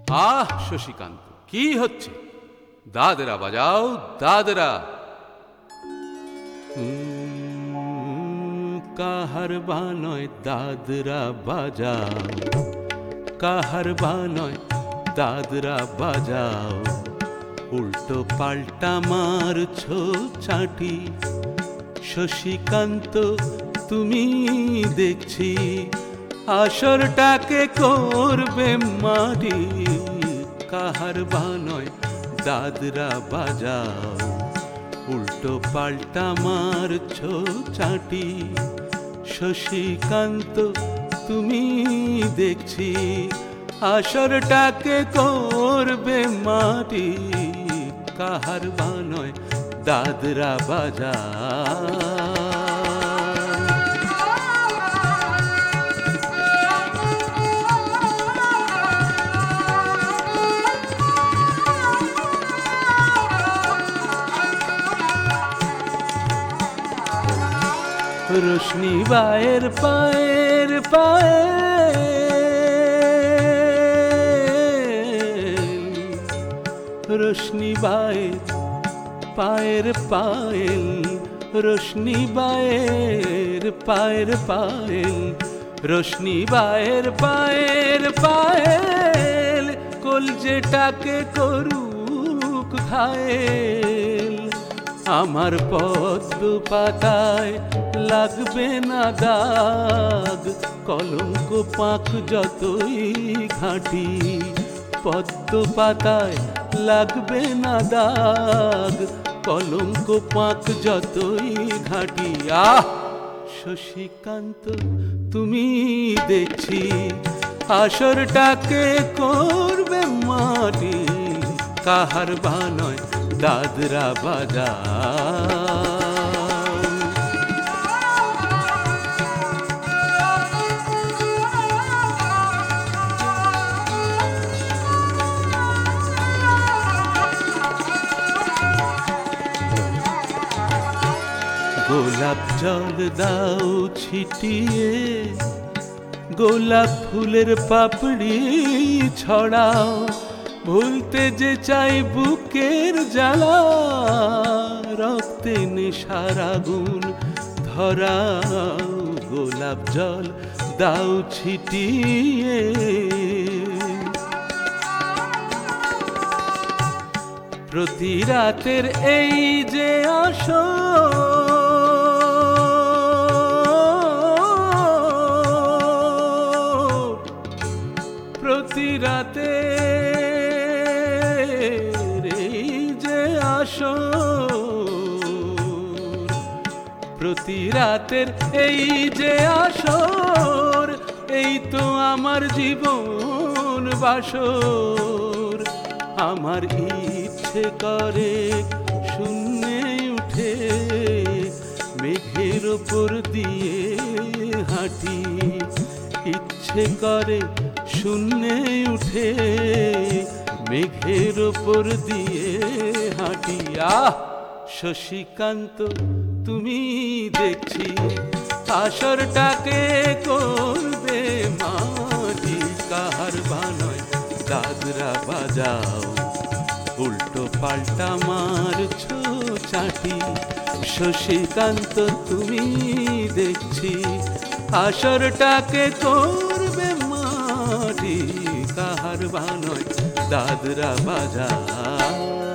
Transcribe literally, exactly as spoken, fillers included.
আহ শশীকান্ত, কি হচ্ছে? দাদরা বাজাও, দাদরা। কাহার বানয় দাদরা বাজাও, কাহার বানয় দাদরা বাজাও, উল্টো পাল্টা মারছো চাটি। শশীকান্ত তুমি দেখছি আসরটাকে করবে মাটি। কাহার বানয় দাদরা বাজাও, উল্টো পাল্টা মারছো চাটি। শশীকান্ত তুমি দেখছি আসরটাকে করবে মাটি। কাহার বানয় দাদরা বাজাও। রোশনি বায়ের পায়ের পায়ে, রোশনি বায়ের পায়ের পায়েল, রোশনি বায়ের পায়ের পায়েল, রোশনি বায়ের পায়ের পায়েল, কলজেটাকে করুক ঘায়েল। আমার পদ্ম পাতায় লাগবে না দাগ, কলঙ্ক পাক যতই ঘাঁটি। পদ্ম পাতায় লাগবে না দাগ, কলঙ্ক পাক যতই ঘাঁটি। আহ শশীকান্ত তুমি দেখছি আসরটাকে করবে মাটি। কাহার বানয় দাদরা বাজাও। গোলাপ জল দাও ছিটিয়ে, গোলাপ ফুলের পাপড়ি ছড়াও, ভুলতে যে চাই বুকের জ্বালা, রক্তে নেশার আগুন ধরাও। গোলাপ জল দাও ছিটিয়ে, প্রতি রাতের এই যে আসর, প্রতি রাতের এই যে আসর, প্রতি রাতের এই যে আসর, এই তো আমার জীবন বাসর। আমার ইচ্ছে করে শূন্যে উঠে মেঘের ওপর দিয়ে হাঁটি। ইচ্ছে করে শূন্যে উঠে মেঘের ওপর দিয়ে হাঁটি। আহ শশীকান্ত তুমি দেখছি আসরটাকে করবে মাটি। কাহার বানয় দাদরা বাজাও, উল্টো পাল্টা মারছো চাটি। শশীকান্ত তুমি দেখছি আসরটাকে করবে মাটি। কাহার বানয় দাদরা বাজাও।